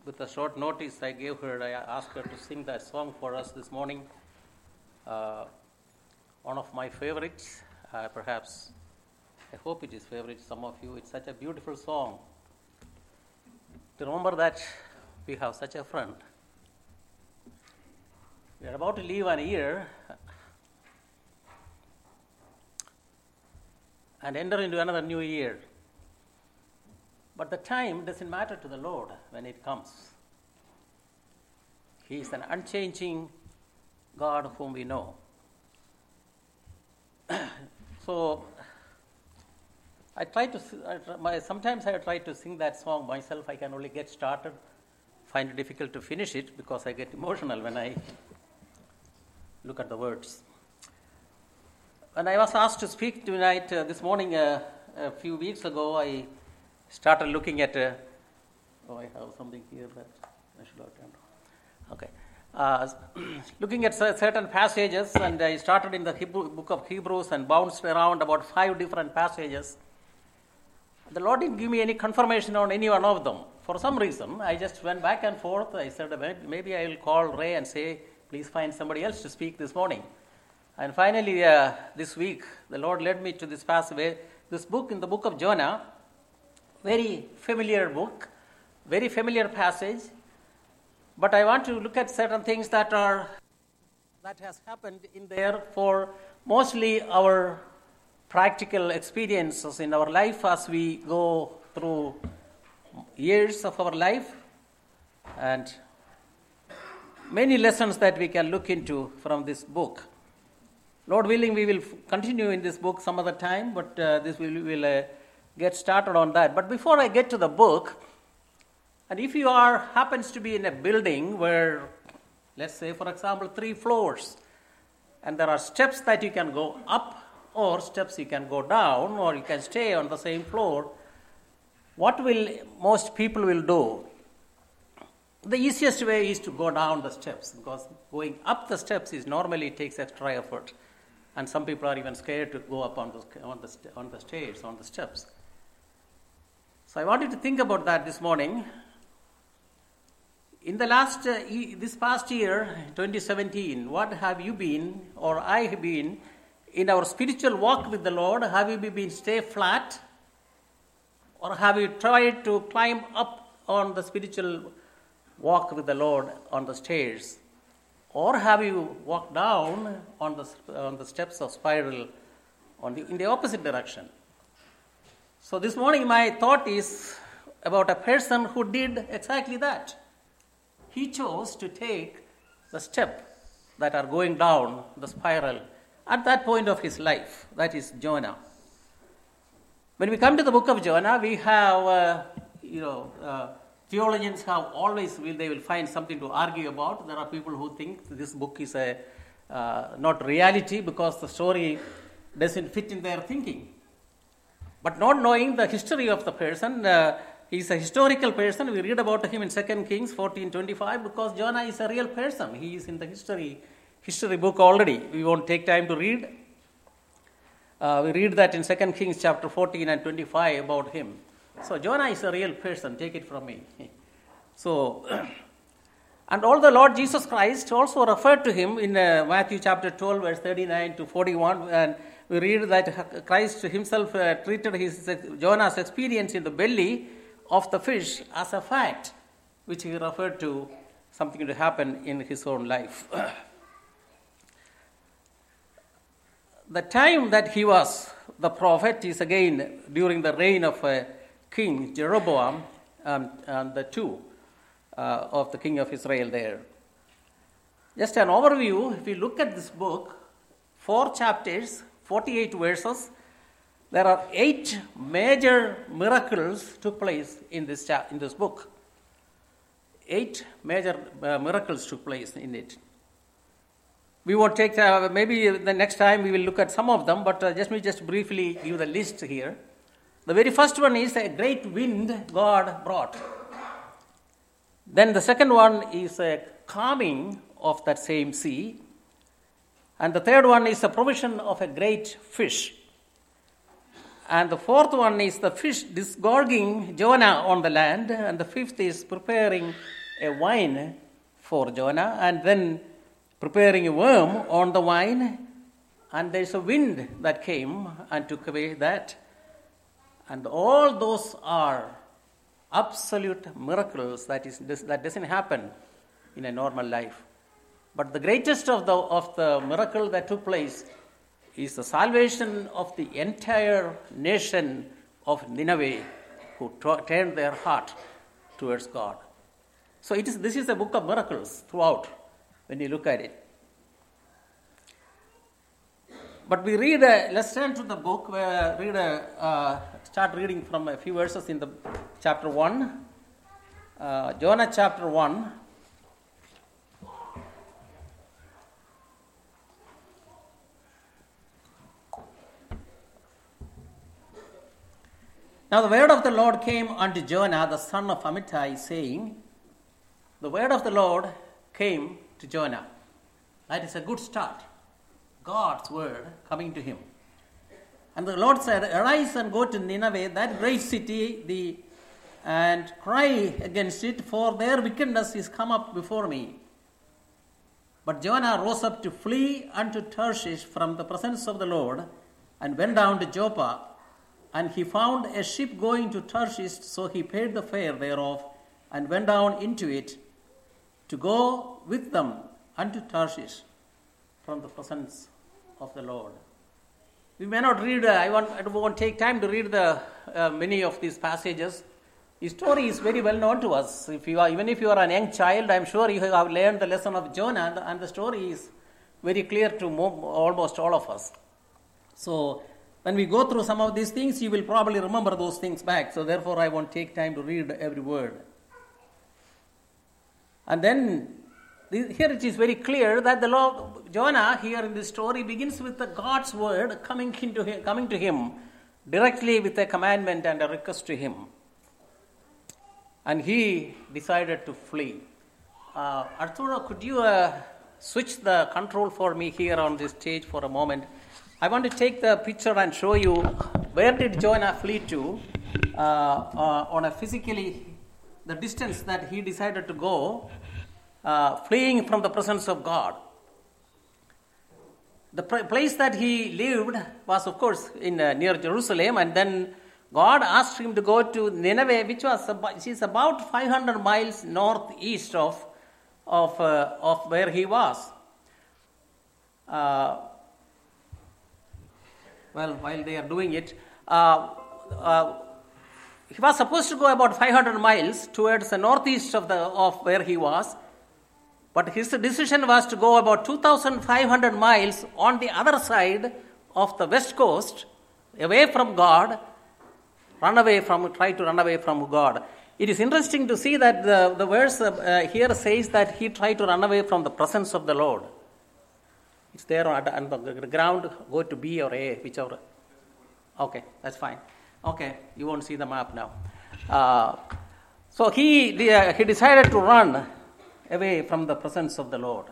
with a short notice I asked her to sing that song for us this morning. One of my favorites, perhaps, I hope it is favorite some of you. It's such a beautiful song. To remember that we have such a friend. We are about to leave an year and enter into another new year. But the time doesn't matter to the Lord when it comes. He is an unchanging God whom we know. So, sometimes I try to sing that song myself. I can only get started, find it difficult to finish it because I get emotional when I look at the words. When I was asked to speak tonight, this morning, a few weeks ago, I started looking at, I have something here that I should have turned. Okay. Looking at certain passages, and I started in the book of Hebrews and bounced around about 5 different passages. The Lord didn't give me any confirmation on any one of them. For some reason, I just went back and forth. I said, maybe I will call Ray and say, please find somebody else to speak this morning. And finally, this week, the Lord led me to this passage, this book in the book of Jonah. Very familiar book, very familiar passage, but I want to look at certain things that has happened in there for mostly our practical experiences in our life as we go through years of our life, and many lessons that we can look into from this book. Lord willing, we will continue in this book some other time, but this will get started on that. But before I get to the book, and if you happens to be in a building where, let's say, for example, 3 floors, and there are steps that you can go up or steps you can go down, or you can stay on the same floor, what will most people will do? The easiest way is to go down the steps, because going up the steps normally takes extra effort, and some people are even scared to go up on the stairs, on the steps. So I want you to think about that this morning. In the this past year, 2017, what have you been, or I have been, in our spiritual walk with the Lord? Have you been stay flat? Or have you tried to climb up on the spiritual walk with the Lord on the stairs? Or have you walked down on the steps of spiral in the opposite direction? So this morning my thought is about a person who did exactly that. He chose to take the step that are going down the spiral at that point of his life. That is Jonah. When we come to the book of Jonah, we have, theologians have always, they will find something to argue about. There are people who think this book is not reality because the story doesn't fit in their thinking. But not knowing the history of the person, he's a historical person. We read about him in 2 Kings 14:25 because Jonah is a real person. He is in the history book already. We won't take time to read. We read that in 2 Kings chapter 14 and 25 about him. So Jonah is a real person. Take it from me. So, and all the Lord Jesus Christ also referred to him in Matthew chapter 12 verse 39 to 41, and we read that Christ himself treated Jonah's experience in the belly of the fish as a fact, which he referred to something to happen in his own life. The time that he was the prophet is again during the reign of King Jeroboam and the 2 of the king of Israel there. Just an overview, if you look at this book, 4 chapters, 48 verses, there are 8 major miracles took place in this book. 8 major miracles took place in it. We won't take, maybe the next time we will look at some of them, but let me just briefly give the list here. The very first one is a great wind God brought. Then the second one is a calming of that same sea. And the third one is the provision of a great fish. And the fourth one is the fish disgorging Jonah on the land. And the fifth is preparing a wine for Jonah. And then preparing a worm on the wine. And there's a wind that came and took away that. And all those are absolute miracles that doesn't happen in a normal life. But the greatest of the miracle that took place is the salvation of the entire nation of Nineveh, who turned their heart towards God. So this is a book of miracles throughout when you look at it. But we read, let's turn to the book, start reading from a few verses in the chapter 1. Jonah chapter 1. Now the word of the Lord came unto Jonah, the son of Amittai, saying, the word of the Lord came to Jonah. That is a good start. God's word coming to him. And the Lord said, arise and go to Nineveh, that great city, and cry against it, for their wickedness is come up before me. But Jonah rose up to flee unto Tarshish from the presence of the Lord, and went down to Joppa. And he found a ship going to Tarshish, so he paid the fare thereof, and went down into it to go with them unto Tarshish from the presence of the Lord. We may not read, I won't take time to read the many of these passages. The story is very well known to us. Even if you are a young child, I'm sure you have learned the lesson of Jonah, and the story is very clear to almost all of us. So when we go through some of these things, you will probably remember those things back. So therefore, I won't take time to read every word. And then, here it is very clear that the Lord, Jonah here in this story begins with the God's word coming to him directly with a commandment and a request to him. And he decided to flee. Arturo, could you switch the control for me here on this stage for a moment? I want to take the picture and show you where did Jonah flee to on a physically, the distance that he decided to go, fleeing from the presence of God. The place that he lived was, of course, in near Jerusalem, and then God asked him to go to Nineveh, which is about 500 miles northeast of where he was. While they are doing it, he was supposed to go about 500 miles towards the northeast of where he was, but his decision was to go about 2,500 miles on the other side of the west coast, away from God, try to run away from God. It is interesting to see that the verse here says that he tried to run away from the presence of the Lord. It's there on the ground. Go to B or A, whichever. Okay, that's fine. Okay, you won't see the map now. So he decided to run away from the presence of the Lord.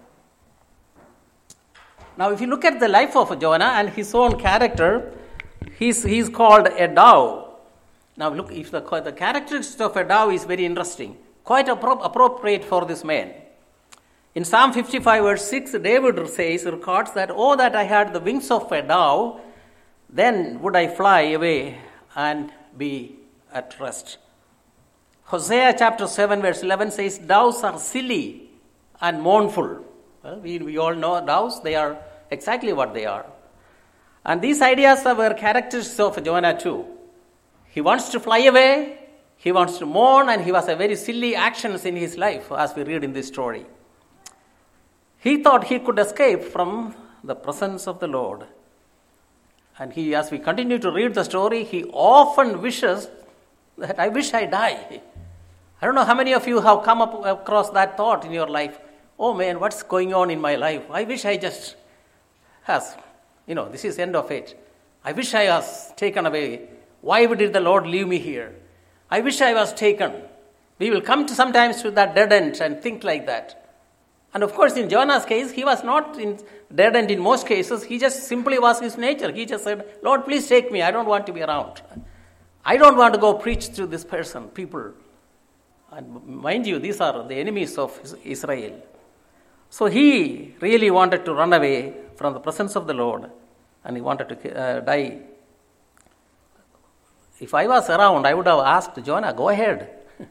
Now, if you look at the life of Jonah and his own character, he's called a dove. Now, look, if the characteristics of a dove is very interesting, quite appropriate for this man. In Psalm 55, verse 6, David records that, oh, that I had the wings of a dove, then would I fly away and be at rest. Hosea chapter 7, verse 11 says, doves are silly and mournful. Well, we all know doves, they are exactly what they are. And these ideas were characteristics of Jonah too. He wants to fly away, he wants to mourn, and he was a very silly actions in his life, as we read in this story. He thought he could escape from the presence of the Lord. And as we continue to read the story, he often wishes that I wish I die. I don't know how many of you have come across that thought in your life. Oh man, what's going on in my life? I wish I just this is the end of it. I wish I was taken away. Why did the Lord leave me here? I wish I was taken. We will come to sometimes to that dead end and think like that. And of course, in Jonah's case, he was not dead, in most cases. He just simply was his nature. He just said, Lord, please take me. I don't want to be around. I don't want to go preach to this person, people. And mind you, these are the enemies of Israel. So he really wanted to run away from the presence of the Lord, and he wanted to die. If I was around, I would have asked Jonah, go ahead.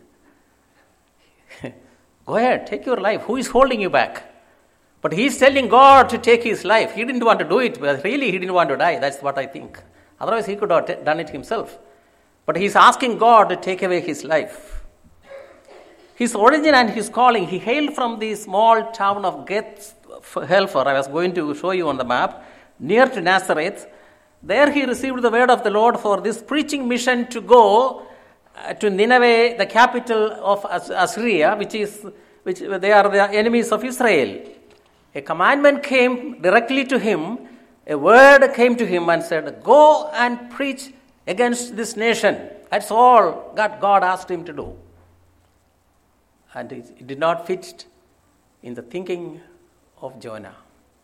Go ahead, take your life. Who is holding you back? But he is telling God to take his life. He didn't want to do it, but really he didn't want to die. That's what I think. Otherwise he could have done it himself. But he is asking God to take away his life. His origin and his calling, he hailed from the small town of Geth-Helfer. I was going to show you on the map, near to Nazareth. There he received the word of the Lord for this preaching mission to go to Nineveh, the capital of Assyria, which they are the enemies of Israel. A commandment came directly to him. A word came to him and said, go and preach against this nation. That's all God asked him to do. And it did not fit in the thinking of Jonah.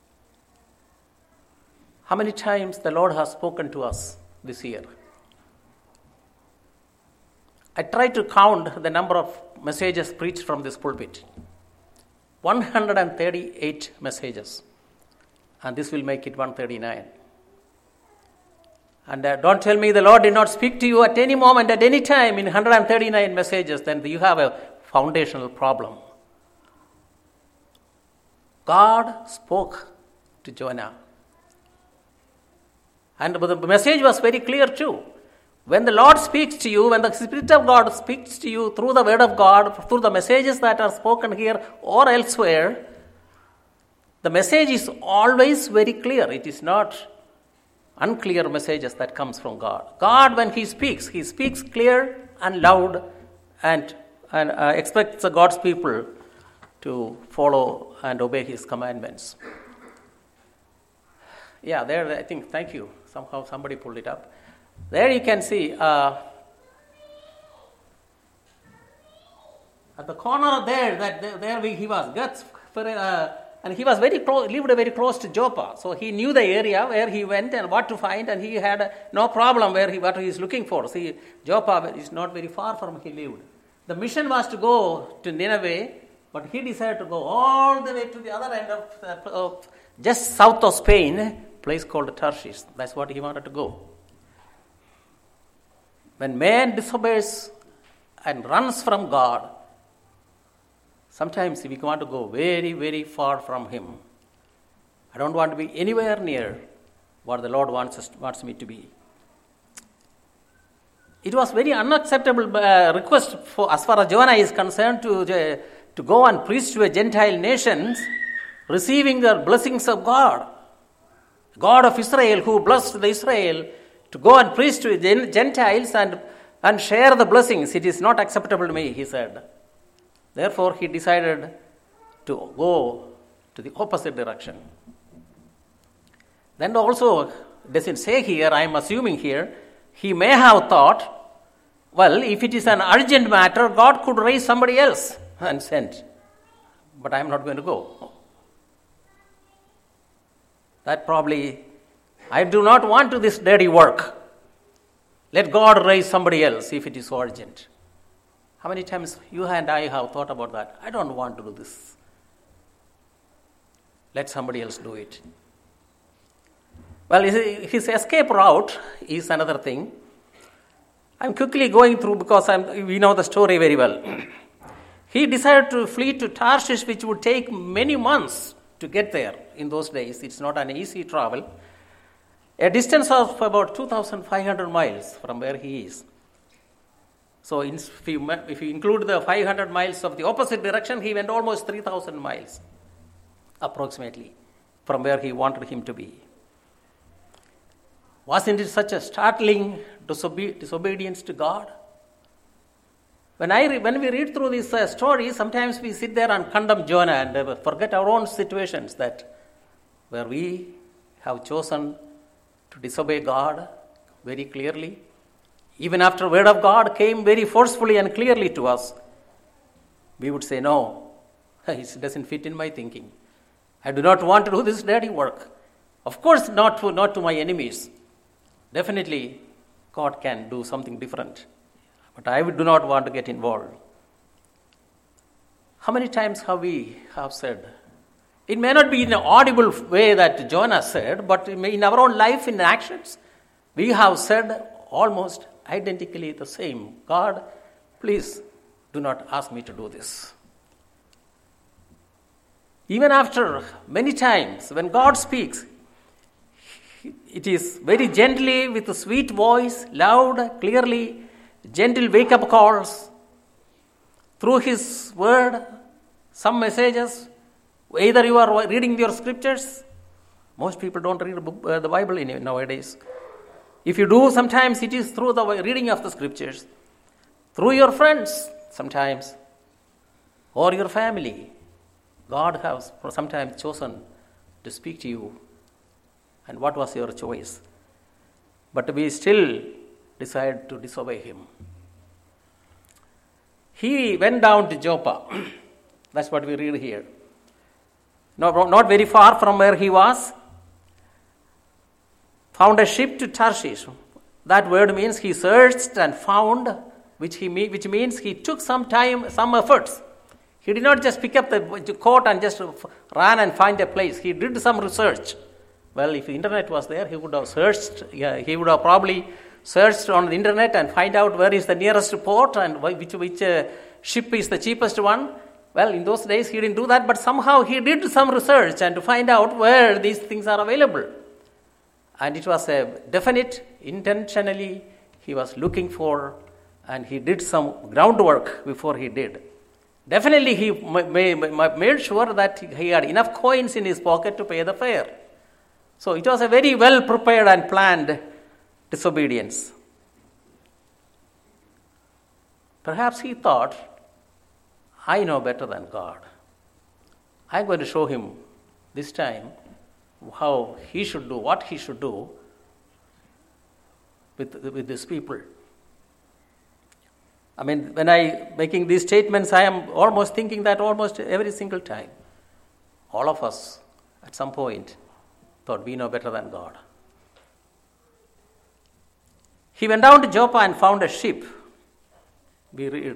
How many times the Lord has spoken to us this year? I tried to count the number of messages preached from this pulpit. 138 messages. And this will make it 139. And don't tell me the Lord did not speak to you at any moment, at any time in 139 messages, then you have a foundational problem. God spoke to Jonah. And the message was very clear too. When the Lord speaks to you, when the Spirit of God speaks to you through the Word of God, through the messages that are spoken here or elsewhere, the message is always very clear. It is not unclear messages that comes from God. God, when He speaks clear and loud and expects God's people to follow and obey His commandments. Yeah, there, I think, thank you. Somehow somebody pulled it up. There you can see, at the corner there he was, and he was very close, lived very close to Joppa. So he knew the area where he went and what to find, and he had no problem what he is looking for. See, Joppa is not very far from where he lived. The mission was to go to Nineveh, but he decided to go all the way to the other end of just south of Spain, a place called Tarshish. That's what he wanted to go. When man disobeys and runs from God, sometimes we want to go very, very far from Him. I don't want to be anywhere near what the Lord wants me to be. It was very unacceptable request as far as Jonah is concerned to go and preach to a Gentile nations, receiving the blessings of God. God of Israel, who blessed the Israel, to go and preach to Gentiles and share the blessings. It is not acceptable to me, he said. Therefore, he decided to go to the opposite direction. Then also, doesn't say here, I am assuming here, he may have thought, well, if it is an urgent matter, God could raise somebody else and send. But I am not going to go. That probably, I do not want to this dirty work. Let God raise somebody else if it is so urgent. How many times you and I have thought about that? I don't want to do this. Let somebody else do it. Well, his escape route is another thing. I'm quickly going through because we know the story very well. He decided to flee to Tarshish, which would take many months to get there in those days. It's not an easy travel. A distance of about 2,500 miles from where he is. So if you include the 500 miles of the opposite direction, he went almost 3,000 miles, approximately, from where he wanted him to be. Wasn't it such a startling disobedience to God? When we read through this story, sometimes we sit there and condemn Jonah and forget our own situations where we have chosen to disobey God very clearly. Even after the word of God came very forcefully and clearly to us, we would say, no, It doesn't fit in my thinking. I do not want to do this dirty work. Of course, not to my enemies. Definitely, God can do something different. But I do not want to get involved. How many times have we said? It may not be in an audible way that Jonah said, but in our own life, in actions, we have said almost identically the same. God, please do not ask me to do this. Even after many times, when God speaks, it is very gently, with a sweet voice, loud, clearly, gentle wake-up calls. Through His word, some messages, either you are reading your scriptures. Most people don't read the Bible nowadays. If you do, sometimes it is through the reading of the scriptures. Through your friends, sometimes, or your family. God has sometimes chosen to speak to you. And what was your choice? But we still decided to disobey Him. He went down to Joppa. That's what we read here. Not very far from where he was. Found a ship to Tarshish. That word means he searched and found, which means he took some time, some efforts. He did not just pick up the coat and just ran and find a place. He did some research. Well, if the internet was there, he would have searched. He would have probably searched on the internet and find out where is the nearest port and which ship is the cheapest one. Well, in those days, he didn't do that, but somehow he did some research and to find out where these things are available. And it was a definite, intentionally, he was looking for, and he did some groundwork before he did. Definitely, he made sure that he had enough coins in his pocket to pay the fare. So it was a very well prepared and planned disobedience. Perhaps he thought, I know better than God. I'm going to show him this time how he should do, what he should do with these people. I mean, when I making these statements, I am almost thinking that almost every single time. All of us, at some point, thought we know better than God. He went down to Joppa and found a ship. We read.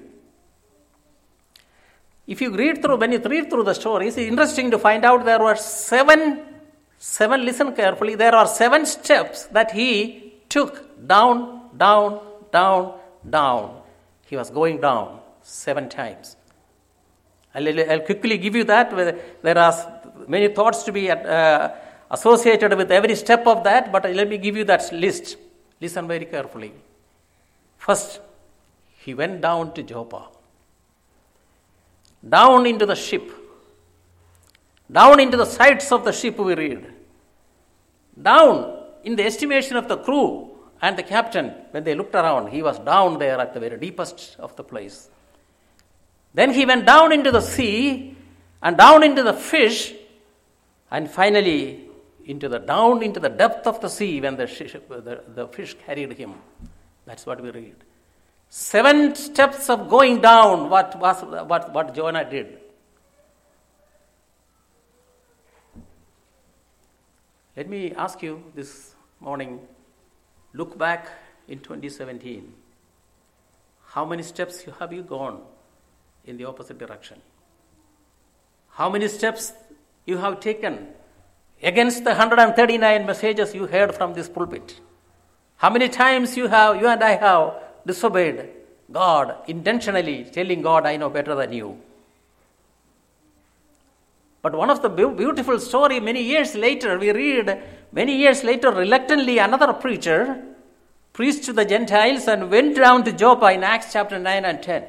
If you read through, when you read through the story, it's interesting to find out there were seven, listen carefully, there are 7 steps that he took down, down, down, down. He was going down 7 times. I'll quickly give you that. There are many thoughts to be associated with every step of that, but let me give you that list. Listen very carefully. First, he went down to Joppa. Down into the ship. Down into the sides of the ship, we read. Down in the estimation of the crew and the captain, when they looked around, he was down there at the very deepest of the place. Then he went down into the sea and down into the fish, and finally down into the depth of the sea when the fish carried him. That's what we read. 7 steps of going down, what Jonah did. Let me ask you this morning, look back in 2017. How many steps have you gone in the opposite direction? How many steps you have taken against the 139 messages you heard from this pulpit? How many times you and I have disobeyed God intentionally, telling God, I know better than you? But one of the beautiful story, many years later, we read, reluctantly another preacher preached to the Gentiles and went down to Joppa in Acts chapter 9 and 10.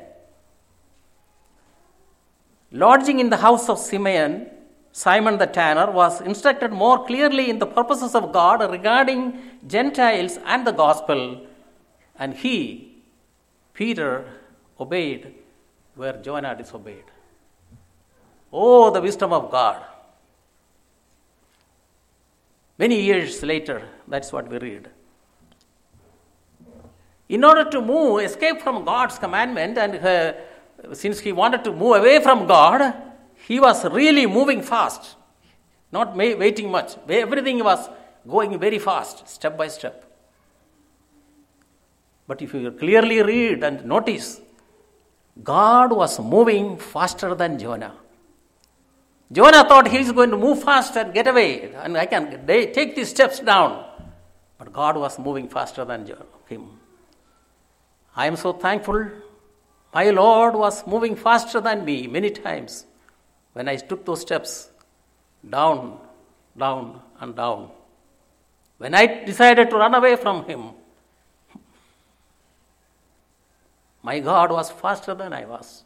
Lodging in the house of Simon the tanner was instructed more clearly in the purposes of God regarding Gentiles and the gospel, and he, Peter, obeyed where Jonah disobeyed. Oh, the wisdom of God. Many years later, that's what we read. In order to escape from God's commandment, and since he wanted to move away from God, he was really moving fast, not waiting much. Everything was going very fast, step by step. But if you clearly read and notice, God was moving faster than Jonah. Jonah thought he is going to move fast and get away, and I can take these steps down. But God was moving faster than him. I am so thankful. My Lord was moving faster than me many times when I took those steps down, down, and down. When I decided to run away from him, my God was faster than I was.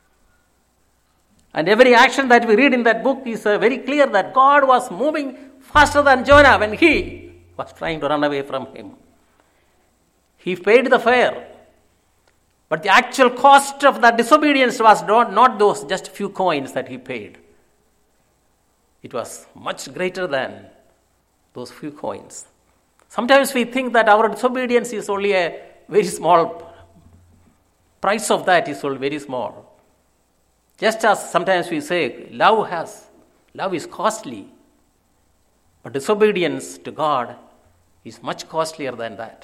And every action that we read in that book is very clear that God was moving faster than Jonah when he was trying to run away from him. He paid the fare. But the actual cost of that disobedience was not those just few coins that he paid. It was much greater than those few coins. Sometimes we think that our disobedience is only a very small price of that is very small. Just as sometimes we say, love is costly, but disobedience to God is much costlier than that.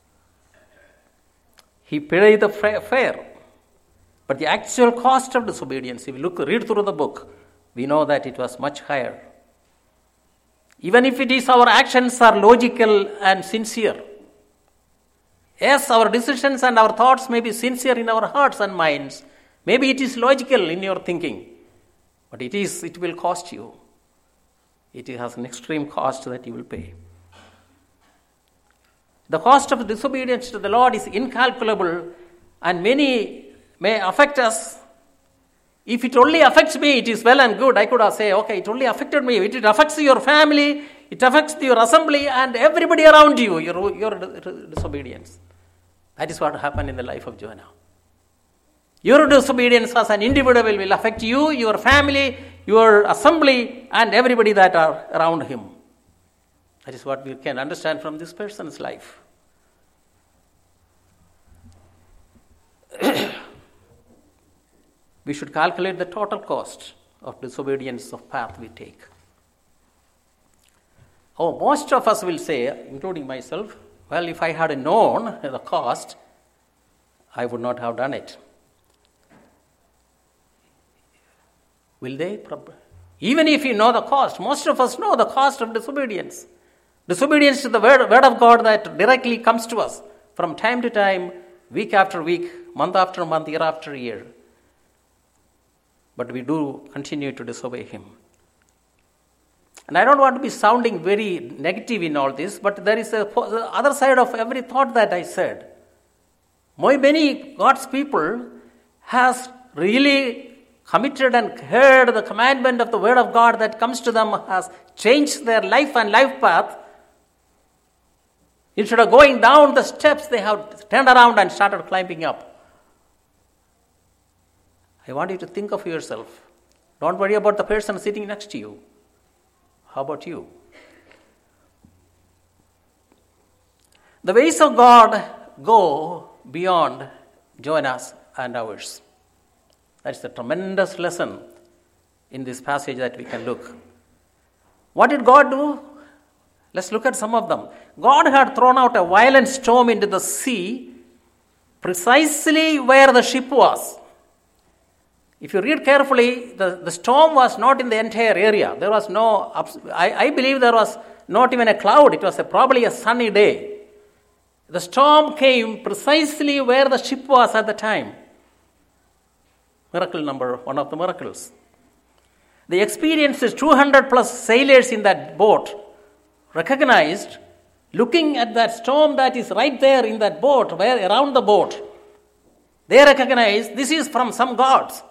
He paid the fare, but the actual cost of disobedience, if you read through the book, we know that it was much higher. Even if it is our actions are logical and sincere. Yes, our decisions and our thoughts may be sincere in our hearts and minds. Maybe it is logical in your thinking, but it will cost you. It has an extreme cost that you will pay. The cost of disobedience to the Lord is incalculable, and many may affect us. If it only affects me, it is well and good. I could say, okay, it only affected me. It affects your family, it affects your assembly, and everybody around you, your disobedience. That is what happened in the life of Jonah. Your disobedience as an individual will affect you, your family, your assembly, and everybody that are around him. That is what we can understand from this person's life. We should calculate the total cost of disobedience of path we take. Oh, most of us will say, including myself, well, if I had known the cost, I would not have done it. Will they? Even if you know the cost, most of us know the cost of disobedience. Disobedience to the word of God that directly comes to us from time to time, week after week, month after month, year after year. But we do continue to disobey him. And I don't want to be sounding very negative in all this, but there is the other side of every thought that I said. Many God's people has really committed and heard the commandment of the word of God that comes to them, has changed their life and life path. Instead of going down the steps, they have turned around and started climbing up. I want you to think of yourself. Don't worry about the person sitting next to you. How about you? The ways of God go beyond Jonah's and ours. That's the tremendous lesson in this passage that we can look. What did God do? Let's look at some of them. God had thrown out a violent storm into the sea precisely where the ship was. If you read carefully, the storm was not in the entire area. There was no, I believe there was not even a cloud. It was probably a sunny day. The storm came precisely where the ship was at the time. Miracle number, one of the miracles. The experience is 200 plus sailors in that boat recognized, looking at that storm that is right there in that boat, where around the boat, they recognized this is from some gods.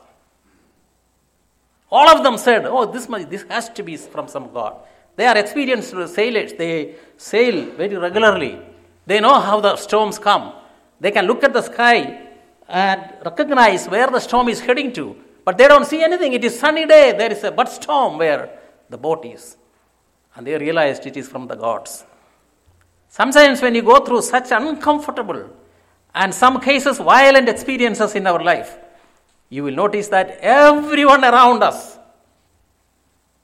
All of them said, oh, this has to be from some god. They are experienced sailors. They sail very regularly. They know how the storms come. They can look at the sky and recognize where the storm is heading to. But they don't see anything. It is sunny day. There is a but storm where the boat is. And they realized it is from the gods. Sometimes when you go through such uncomfortable and some cases violent experiences in our life, you will notice that everyone around us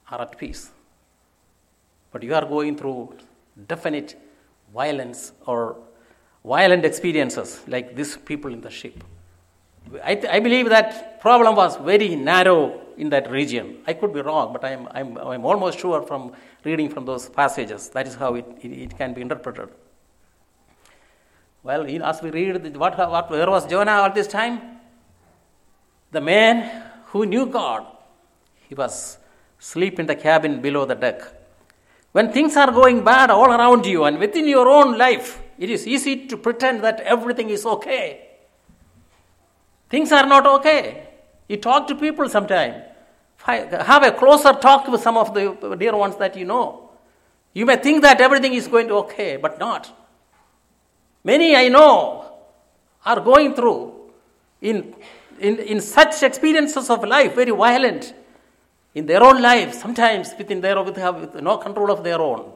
are at peace. But you are going through definite violence or violent experiences like these people in the ship. I believe that problem was very narrow in that region. I could be wrong, but I'm almost sure from reading from those passages. That is how it can be interpreted. Well, as we read, where was Jonah all this time? The man who knew God, he was asleep in the cabin below the deck. When things are going bad all around you and within your own life, it is easy to pretend that everything is okay. Things are not okay. You talk to people sometime. Have a closer talk with some of the dear ones that you know. You may think that everything is going to okay, but not. Many I know are going through in such experiences of life, very violent, in their own life, sometimes with no control of their own.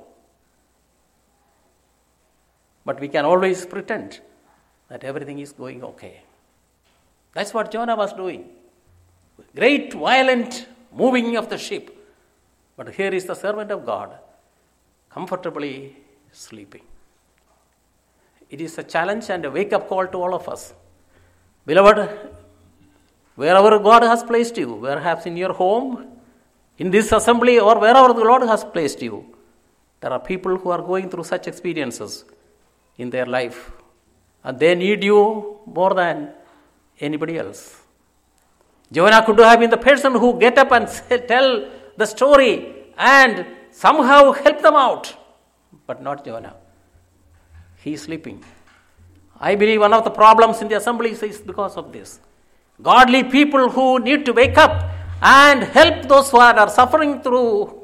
But we can always pretend that everything is going okay. That's what Jonah was doing. Great, violent moving of the ship. But here is the servant of God, comfortably sleeping. It is a challenge and a wake-up call to all of us. Beloved, wherever God has placed you, perhaps in your home, in this assembly, or wherever the Lord has placed you, there are people who are going through such experiences in their life. And they need you more than anybody else. Jonah could have been the person who get up and tell the story and somehow help them out. But not Jonah. He is sleeping. I believe one of the problems in the assemblies is because of this. Godly people who need to wake up and help those who are suffering through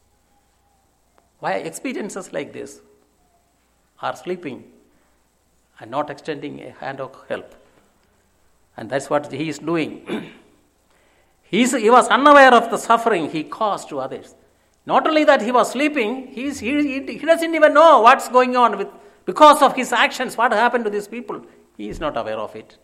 experiences like this are sleeping and not extending a hand of help. And that's what he is doing. He was unaware of the suffering he caused to others. Not only that he was sleeping, he doesn't even know what's going on because of his actions, what happened to these people. He is not aware of it.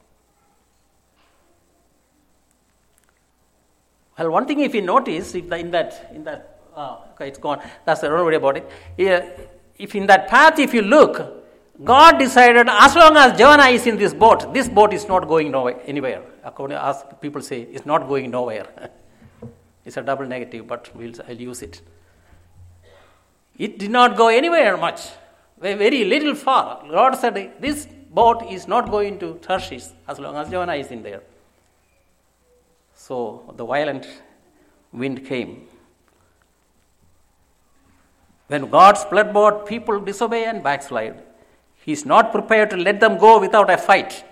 Well, one thing if you notice, okay, it's gone. Don't worry about it. If in that path, if you look, God decided as long as Jonah is in this boat is not going anywhere. According as people say, it's not going nowhere. It's a double negative, but I'll use it. It did not go anywhere much. Very little far. God said, this boat is not going to Tarshish as long as Jonah is in there. So the violent wind came. When God's flood boat, people disobey and backslide. He is not prepared to let them go without a fight,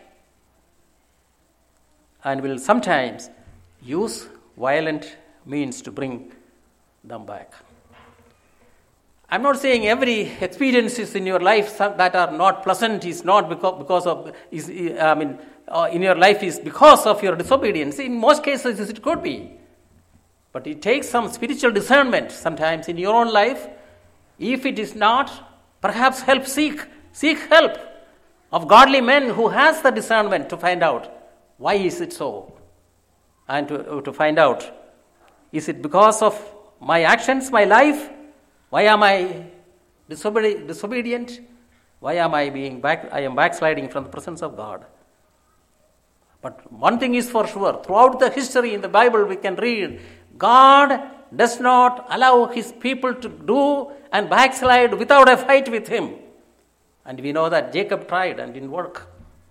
and will sometimes use violent means to bring them back. I'm not saying every experiences in your life that are not pleasant is not because of in your life is because of your disobedience. In most cases, it could be, but it takes some spiritual discernment sometimes in your own life. If it is not, perhaps seek help of godly men who has the discernment to find out why is it so, and to find out, is it because of my actions, my life? Why am I disobedient? Why am I backsliding from the presence of God? But one thing is for sure, throughout the history in the Bible we can read, God does not allow his people to do and backslide without a fight with him. And we know that Jacob tried and didn't work.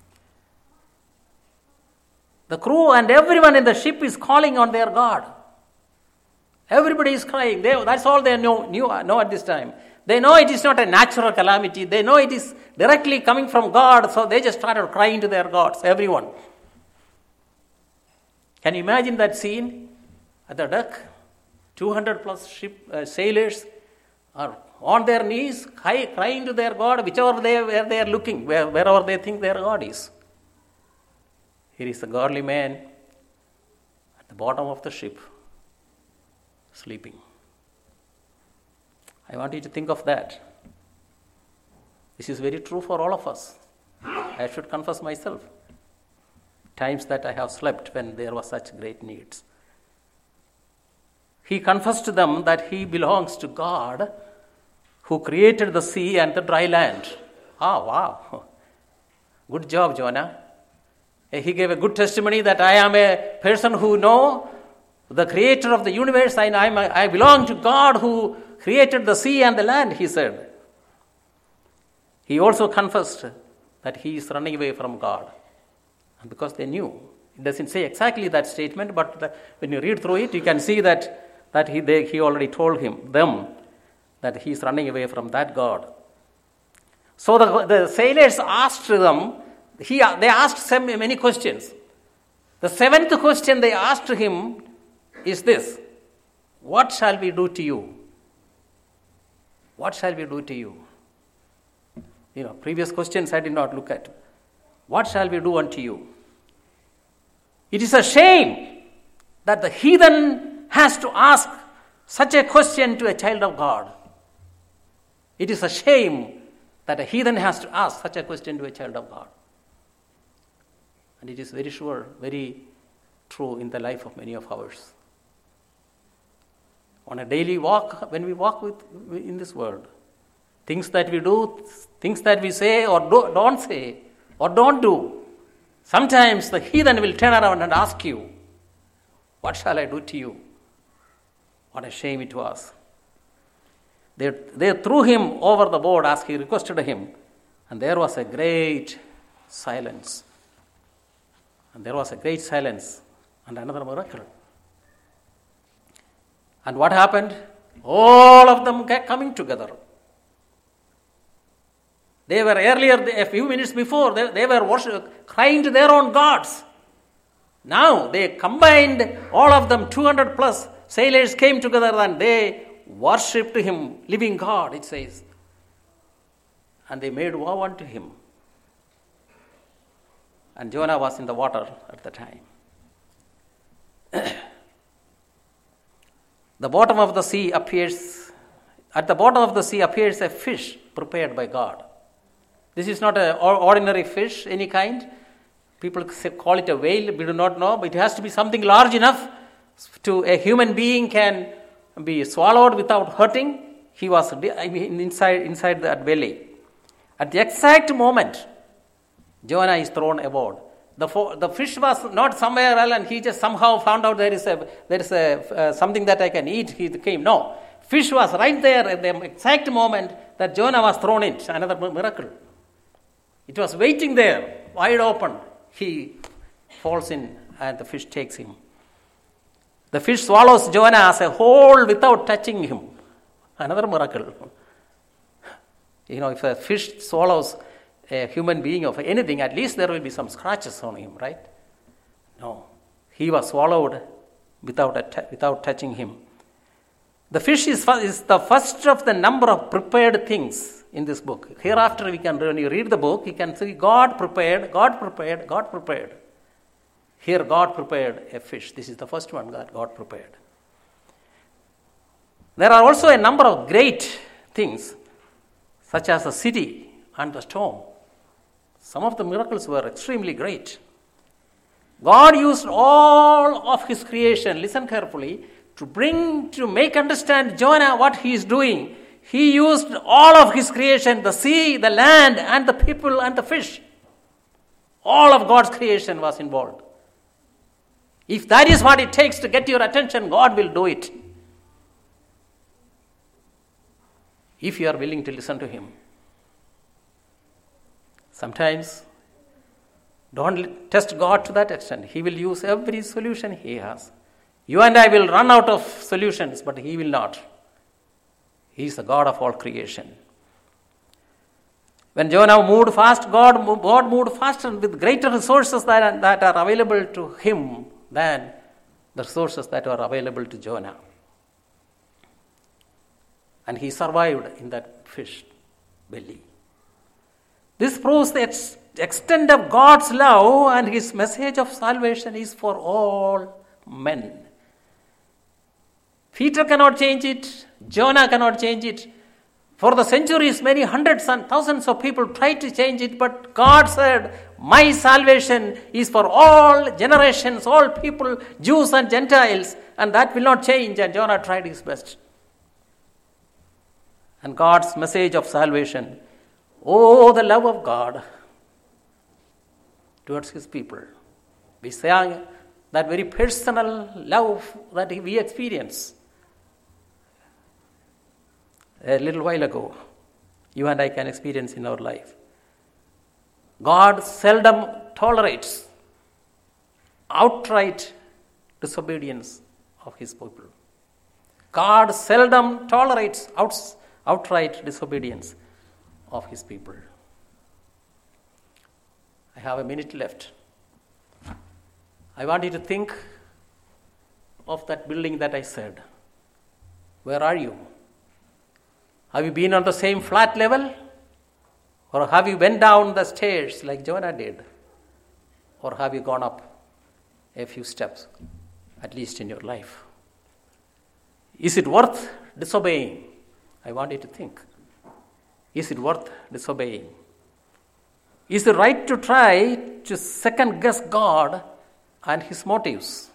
The crew and everyone in the ship is calling on their God. Everybody is crying. That's all they know at this time. They know it is not a natural calamity. They know it is directly coming from God. So they just started crying to their gods, everyone. Can you imagine that scene at the deck? 200 plus sailors are on their knees, crying to their God, where they are looking, wherever they think their God is. Here is a godly man at the bottom of the ship, sleeping. I want you to think of that. This is very true for all of us. I should confess myself. Times that I have slept when there was such great needs. he confessed to them that he belongs to God who created the sea and the dry land. Ah, wow. Good job, Jonah. He gave a good testimony that I am a person who know the creator of the universe, and I belong to God who created the sea and the land, he said. He also confessed that he is running away from God. And because they knew, it doesn't say exactly that statement, but when you read through it, you can see that he already told them that he is running away from that God. So the sailors asked them, they asked many questions. The seventh question they asked him is this: what shall we do to you? What shall we do to you? Previous questions I did not look at. What shall we do unto you? It is a shame that the heathen has to ask such a question to a child of God. It is a shame that a heathen has to ask such a question to a child of God. And it is very sure, very true in the life of many of ours. On a daily walk, when we walk in this world, things that we do, things that we say or don't say or don't do, sometimes the heathen will turn around and ask you, what shall I do to you? What a shame it was. They threw him over the board as he requested him, and there was a great silence. And another miracle. And what happened? All of them kept coming together. They were earlier, a few minutes before, they were crying to their own gods. Now they combined, all of them, 200 plus sailors came together and they worshipped him, living God, it says. And they made vow unto him. And Jonah was in the water at the time. At the bottom of the sea appears a fish prepared by God. This is not an ordinary fish, any kind. People call it a whale, we do not know, but it has to be something large enough to a human being can be swallowed without hurting. He was inside that belly. At the exact moment, Jonah is thrown aboard. The fish was not somewhere else, and he just somehow found out there is something that I can eat. He came. No, fish was right there at the exact moment that Jonah was thrown in. Another miracle. It was waiting there, wide open. He falls in, and the fish takes him. The fish swallows Jonah as a whole without touching him. Another miracle. If a fish swallows a human being of anything, at least there will be some scratches on him, right? No. He was swallowed without touching him. The fish is the first of the number of prepared things in this book. Hereafter, when you read the book, you can see God prepared. Here, God prepared a fish. This is the first one that God prepared. There are also a number of great things, such as the city and the storm. Some of the miracles were extremely great. God used all of his creation, listen carefully, to make understand Jonah what he is doing. He used all of his creation, the sea, the land, and the people and the fish. All of God's creation was involved. If that is what it takes to get your attention, God will do it. If you are willing to listen to him. Sometimes, don't test God to that extent. He will use every solution he has. You and I will run out of solutions, but he will not. He is the God of all creation. When Jonah moved fast, God moved faster with greater resources that are available to him than the resources that were available to Jonah. And he survived in that fish belly. This proves the extent of God's love, and his message of salvation is for all men. Peter cannot change it. Jonah cannot change it. For the centuries, many hundreds and thousands of people tried to change it, but God said, my salvation is for all generations, all people, Jews and Gentiles, and that will not change. And Jonah tried his best. And God's message of salvation, oh, the love of God towards his people. We sang that very personal love that we experience. A little while ago, you and I can experience in our life. God seldom tolerates outright disobedience of his people. God seldom tolerates outright disobedience of his people. I have a minute left. I want you to think of that building that I said. Where are you? Have you been on the same flat level? Or have you went down the stairs like Jonah did? Or have you gone up a few steps, at least in your life? Is it worth disobeying? I want you to think. Is it worth disobeying? Is it right to try to second guess God and his motives?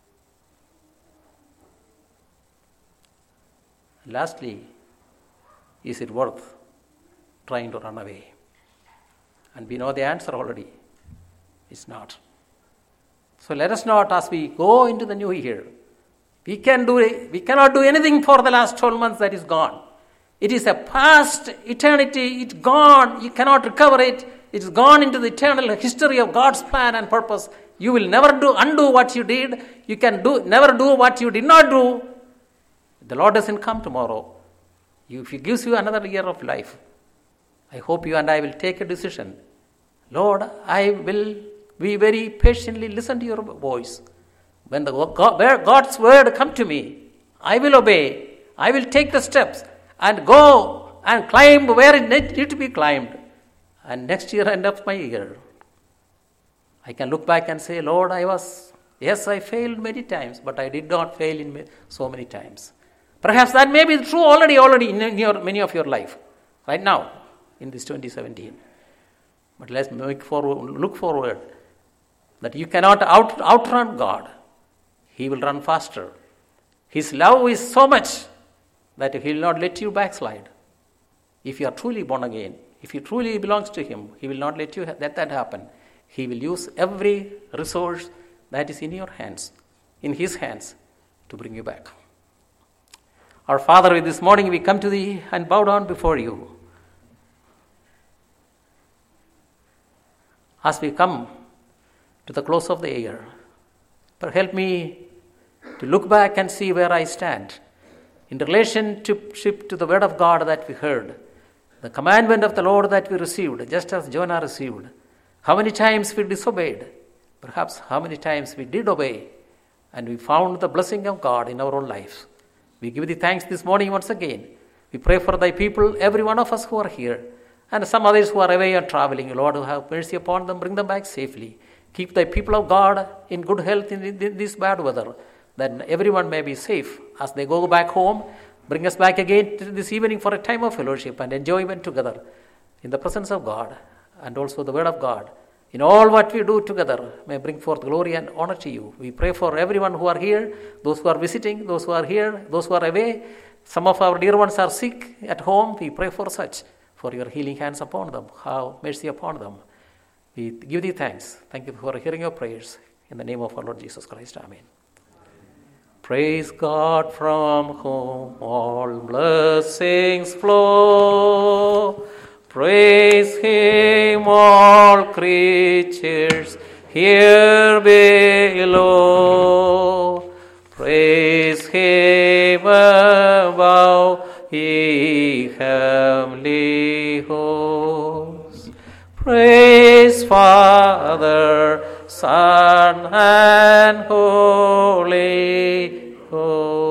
Lastly, is it worth trying to run away? And we know the answer already. It's not. So let us not, as we go into the new year, we cannot do anything for the last 12 months that is gone. It is a past eternity. It's gone. You cannot recover it. It's gone into the eternal history of God's plan and purpose. You will never undo what you did. You can never do what you did not do. The Lord doesn't come tomorrow. If he gives you another year of life, I hope you and I will take a decision. Lord, I will be very patiently listen to your voice. When God's word come to me, I will obey. I will take the steps and go and climb where it needs to be climbed. And next year, end of my year, I can look back and say, Lord, I failed many times, but I did not fail in so many times. Perhaps that may be true already in many of your life, right now, in this 2017. But let's look forward, that you cannot outrun God. He will run faster. His love is so much that he will not let you backslide. If you are truly born again, if you truly belongs to him, he will not let you let that happen. He will use every resource that is in your hands, in his hands, to bring you back. Our Father, this morning we come to thee and bow down before you. As we come to the close of the year, help me to look back and see where I stand in relationship to the word of God that we heard, the commandment of the Lord that we received, just as Jonah received. How many times we disobeyed? Perhaps how many times we did obey, and we found the blessing of God in our own lives. We give thee thanks this morning once again. We pray for thy people, every one of us who are here, and some others who are away and traveling. Lord, have mercy upon them, bring them back safely. Keep thy people of God in good health in this bad weather, that everyone may be safe as they go back home. Bring us back again this evening for a time of fellowship and enjoyment together in the presence of God and also the word of God. In all what we do together may bring forth glory and honor to you. We pray for everyone who are here, those who are visiting, those who are here, those who are away. Some of our dear ones are sick at home. We pray for such, for your healing hands upon them. Have mercy upon them. We give thee thanks. Thank you for hearing your prayers. In the name of our Lord Jesus Christ. Amen. Praise God from whom all blessings flow. Praise him, all creatures here below. Praise him above, ye heavenly hosts. Praise Father, Son, and Holy Ghost.